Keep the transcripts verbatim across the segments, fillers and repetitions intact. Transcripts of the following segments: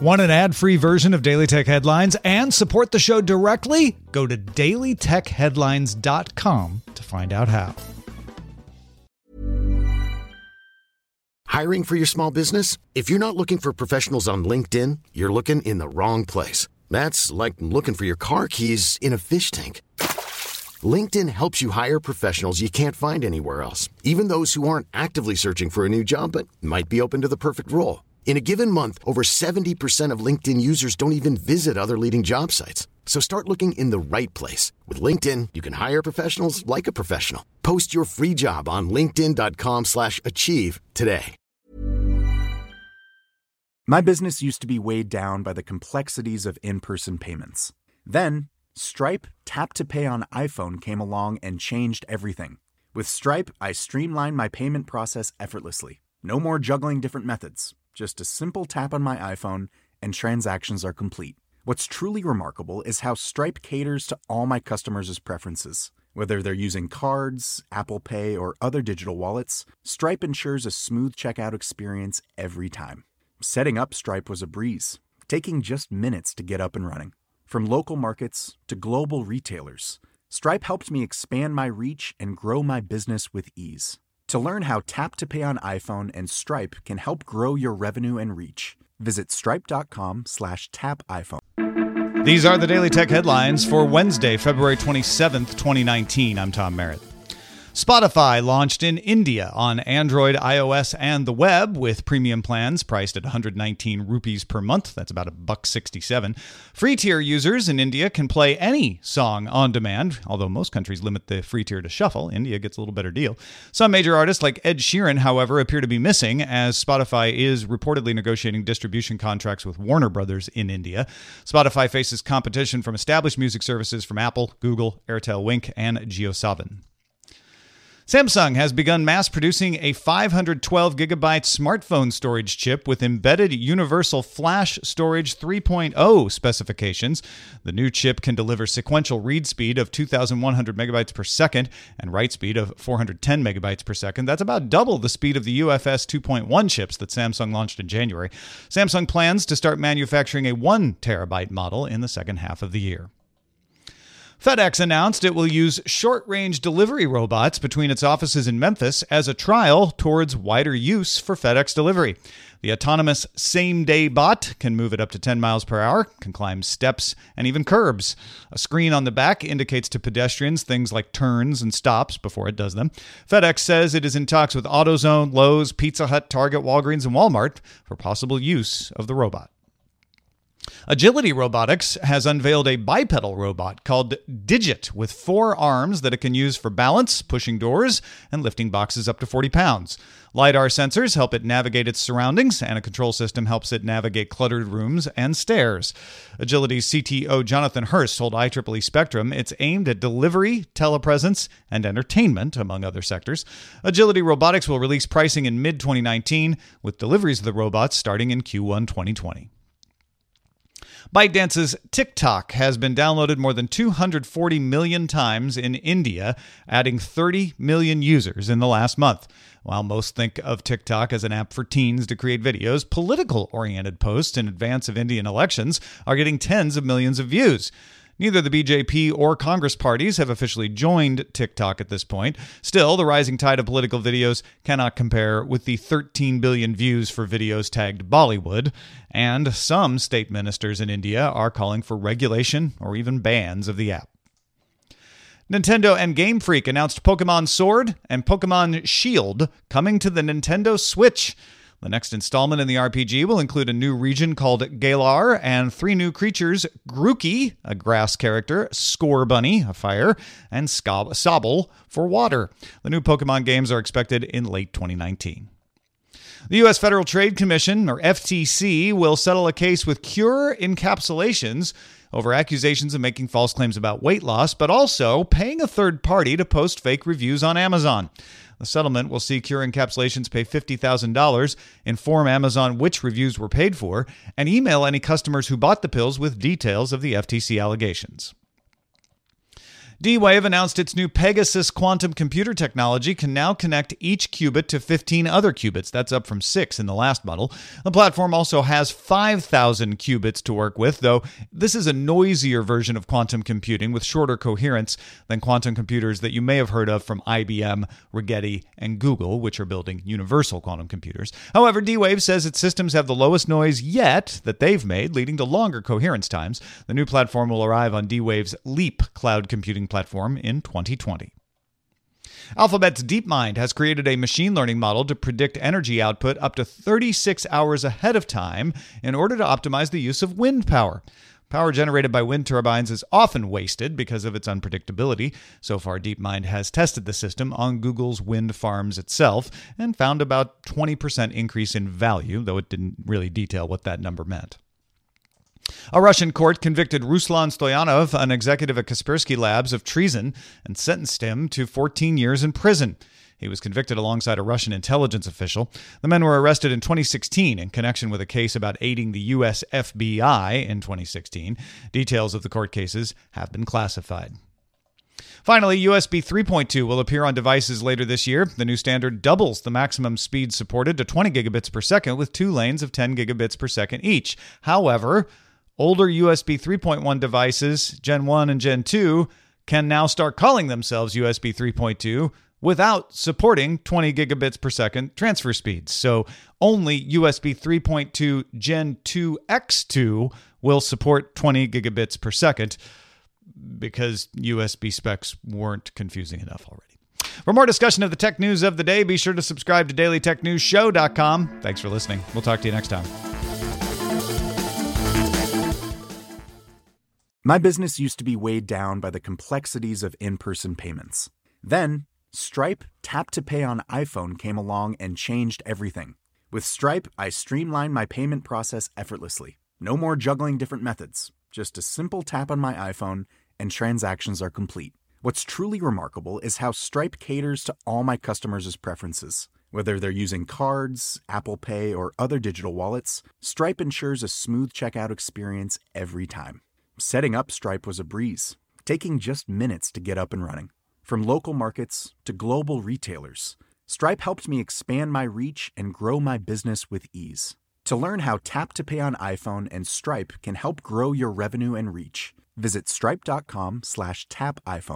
Want an ad-free version of Daily Tech Headlines and support the show directly? Go to daily tech headlines dot com to find out how. Hiring for your small business? If you're not looking for professionals on LinkedIn, you're looking in the wrong place. That's like looking for your car keys in a fish tank. LinkedIn helps you hire professionals you can't find anywhere else, even those who aren't actively searching for a new job but might be open to the perfect role. In a given month, over seventy percent of LinkedIn users don't even visit other leading job sites. So start looking in the right place. With LinkedIn, you can hire professionals like a professional. Post your free job on linkedin dot com slash achieve today. My business used to be weighed down by the complexities of in-person payments. Then, Stripe Tap to Pay on iPhone came along and changed everything. With Stripe, I streamlined my payment process effortlessly. No more juggling different methods. Just a simple tap on my iPhone and transactions are complete. What's truly remarkable is how Stripe caters to all my customers' preferences. Whether they're using cards, Apple Pay, or other digital wallets, Stripe ensures a smooth checkout experience every time. Setting up Stripe was a breeze, taking just minutes to get up and running. From local markets to global retailers, Stripe helped me expand my reach and grow my business with ease. To learn how Tap to Pay on iPhone and Stripe can help grow your revenue and reach, visit stripe.com slash tap iPhone. These are the Daily Tech Headlines for Wednesday, February twenty-seventh, twenty nineteen. I'm Tom Merritt. Spotify launched in India on Android, iOS, and the web with premium plans priced at one hundred nineteen rupees per month. That's about a buck sixty-seven. Free tier users in India can play any song on demand, although most countries limit the free tier to shuffle. India gets a little better deal. Some major artists like Ed Sheeran, however, appear to be missing, as Spotify is reportedly negotiating distribution contracts with Warner Brothers in India. Spotify faces competition from established music services from Apple, Google, Airtel Wink, and JioSaavn. Samsung has begun mass-producing a five hundred twelve gigabyte smartphone storage chip with embedded Universal Flash Storage three point oh specifications. The new chip can deliver sequential read speed of two thousand one hundred megabytes per second and write speed of four hundred ten megabytes per second. That's about double the speed of the U F S two point one chips that Samsung launched in January. Samsung plans to start manufacturing a one terabyte model in the second half of the year. FedEx announced it will use short-range delivery robots between its offices in Memphis as a trial towards wider use for FedEx delivery. The autonomous same-day bot can move at up to ten miles per hour, can climb steps and even curbs. A screen on the back indicates to pedestrians things like turns and stops before it does them. FedEx says it is in talks with AutoZone, Lowe's, Pizza Hut, Target, Walgreens, and Walmart for possible use of the robot. Agility Robotics has unveiled a bipedal robot called Digit with four arms that it can use for balance, pushing doors, and lifting boxes up to forty pounds. LiDAR sensors help it navigate its surroundings, and a control system helps it navigate cluttered rooms and stairs. Agility's C T O Jonathan Hurst told I triple E Spectrum it's aimed at delivery, telepresence, and entertainment, among other sectors. Agility Robotics will release pricing in mid twenty nineteen, with deliveries of the robots starting in Q one twenty twenty. ByteDance's TikTok has been downloaded more than two hundred forty million times in India, adding thirty million users in the last month. While most think of TikTok as an app for teens to create videos, political-oriented posts in advance of Indian elections are getting tens of millions of views. Neither the B J P or Congress parties have officially joined TikTok at this point. Still, the rising tide of political videos cannot compare with the thirteen billion views for videos tagged Bollywood, and some state ministers in India are calling for regulation or even bans of the app. Nintendo and Game Freak announced Pokemon Sword and Pokemon Shield coming to the Nintendo Switch. The next installment in the R P G will include a new region called Galar and three new creatures, Grookey, a grass character, Scorbunny, a fire, and Sobble for water. The new Pokemon games are expected in late twenty nineteen. The U S Federal Trade Commission, or F T C, will settle a case with Cure Encapsulations over accusations of making false claims about weight loss, but also paying a third party to post fake reviews on Amazon. The settlement will see Cure Encapsulations pay fifty thousand dollars, inform Amazon which reviews were paid for, and email any customers who bought the pills with details of the F T C allegations. D-Wave announced its new Pegasus quantum computer technology can now connect each qubit to fifteen other qubits. That's up from six in the last model. The platform also has five thousand qubits to work with, though this is a noisier version of quantum computing with shorter coherence than quantum computers that you may have heard of from I B M, Rigetti, and Google, which are building universal quantum computers. However, D-Wave says its systems have the lowest noise yet that they've made, leading to longer coherence times. The new platform will arrive on D-Wave's Leap cloud computing platform in twenty twenty. Alphabet's DeepMind has created a machine learning model to predict energy output up to thirty-six hours ahead of time in order to optimize the use of wind power. Power generated by wind turbines is often wasted because of its unpredictability. So far, DeepMind has tested the system on Google's wind farms itself and found about twenty percent increase in value, though it didn't really detail what that number meant. A Russian court convicted Ruslan Stoyanov, an executive at Kaspersky Labs, of treason and sentenced him to fourteen years in prison. He was convicted alongside a Russian intelligence official. The men were arrested in twenty sixteen in connection with a case about aiding the U S F B I in twenty sixteen. Details of the court cases have been classified. Finally, U S B three point two will appear on devices later this year. The new standard doubles the maximum speed supported to twenty gigabits per second with two lanes of ten gigabits per second each. However, older U S B three point one devices, Gen one and Gen two, can now start calling themselves U S B three point two without supporting twenty gigabits per second transfer speeds. So only U S B three point two Gen two by two will support twenty gigabits per second because U S B specs weren't confusing enough already. For more discussion of the tech news of the day, be sure to subscribe to daily tech news show dot com. Thanks for listening. We'll talk to you next time. My business used to be weighed down by the complexities of in-person payments. Then, Stripe Tap to Pay on iPhone came along and changed everything. With Stripe, I streamlined my payment process effortlessly. No more juggling different methods. Just a simple tap on my iPhone and transactions are complete. What's truly remarkable is how Stripe caters to all my customers' preferences. Whether they're using cards, Apple Pay, or other digital wallets, Stripe ensures a smooth checkout experience every time. Setting up Stripe was a breeze, taking just minutes to get up and running. From local markets to global retailers, Stripe helped me expand my reach and grow my business with ease. To learn how Tap to Pay on iPhone and Stripe can help grow your revenue and reach, visit stripe.com slash tap iPhone.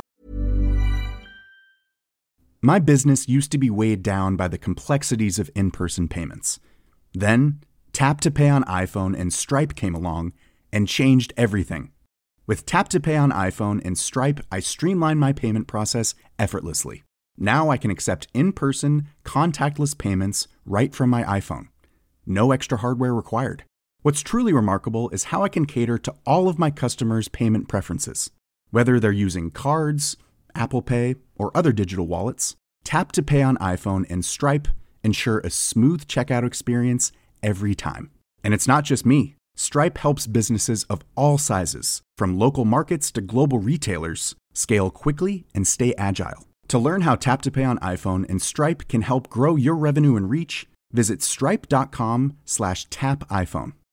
My business used to be weighed down by the complexities of in-person payments. Then, Tap to Pay on iPhone and Stripe came along and changed everything. With Tap to Pay on iPhone and Stripe, I streamlined my payment process effortlessly. Now I can accept in-person, contactless payments right from my iPhone. No extra hardware required. What's truly remarkable is how I can cater to all of my customers' payment preferences. Whether they're using cards, Apple Pay, or other digital wallets, Tap to Pay on iPhone and Stripe ensure a smooth checkout experience every time. And it's not just me. Stripe helps businesses of all sizes, from local markets to global retailers, scale quickly and stay agile. To learn how Tap to Pay on iPhone and Stripe can help grow your revenue and reach, visit stripe.com slash tap iPhone.